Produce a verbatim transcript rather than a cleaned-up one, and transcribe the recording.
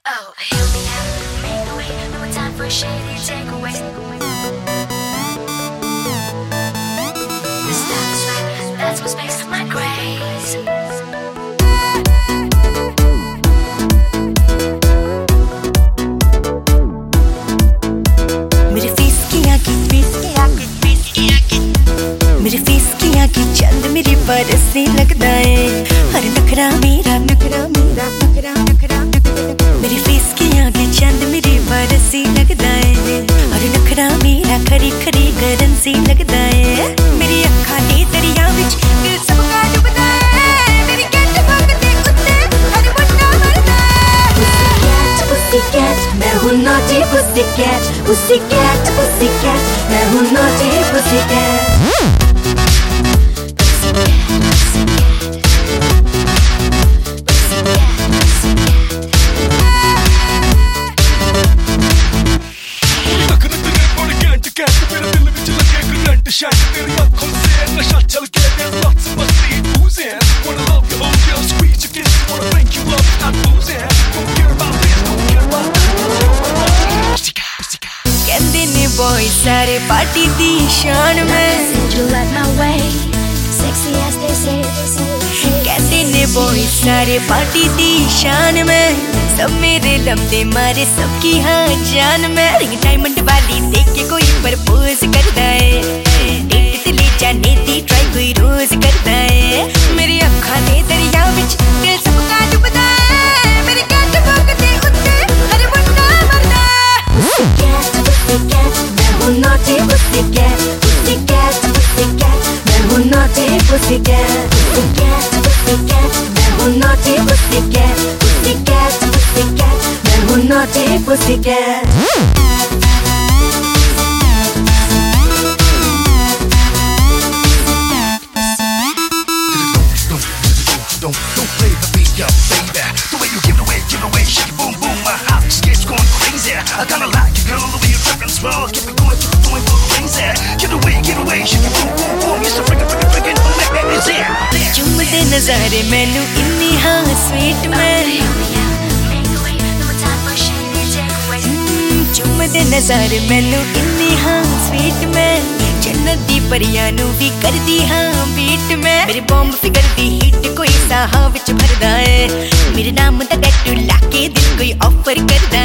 Oh, heal me out, make the way. No more time for a shady takeaway. This time is right, that's what makes my grace. मेरे face की आगे face की आगे face की आगे मेरे face की आगे चंद मेरी बरसने लगता है। हर नखरा मेरा नखरा मेरा नखरा नखरा मेरे फेस की आगे चंद मेरी बरसने लगता है। हर नखरा मेरा खरी खरी गरन से लगता है। मेरी अखां दे दरिया विच दिल सबका डुबदा है। मेरी कैट भागदे कुत्ते हर मुंडा मरदा है। Pussycat, मैं हूँ naughty pussycat, pussycat, pussycat, मैं हूँ naughty pussycat. तेरी आँखों से नशा चल के there's lots of must-see oozing. Wanna love your old girl, squeeze your kiss, wanna drink you up, not boozing. Don't care about this, don't care about that. Pussycat, pussycat. कहते ने boys सारे party दी शान में. Said you like my way, sexy as they say. कहते ने boys सारे party दी शान में. सब मेरे लम्बे मारे सबकी हाँ जान में. रिंग डायमंड वाली देख के कोई प्रपोज करता है. डेट ते ले जाने दी ट्राई कोई रोज करता है. मेरी अखां दे दरिया विच दिल सबका डुबदा है. मेरी कैट भागदे उत्ते हर मुंडा मरदा है. Pussycat, pussycat, मैं हूँ naughty pussycat. Pussycat, pussycat, मैं हूँ naughty pussycat. Pussycat, pussycat, मैं हूँ naughty pussycat. Pussycat, pussycat, मैं हूँ naughty pussycat. Don't, don't play the beat up, baby. The way you give it away, give it away, shake it, boom, boom. My heart just gets going crazy. I kinda like you, girl, the way you're tripping small. Keep it going, keep it going, go crazy. Get away, get away, shake it, boom, boom, boom. You're so freaking, freaking, freaking amazing. चुम्मदे नज़ारे मैनू इन्नी हाँ sweet में. चुम्मदे नज़ारे मैनू इन्नी हाँ sweet में. जन्नत दी परियां नू भी कर दी हाँ बीट में. मेरे बॉम्ब फिगर दी हिट कोई साहा विच भरदा है. मेरे नाम दा टैटू लाके दिल कोई ऑफर करदा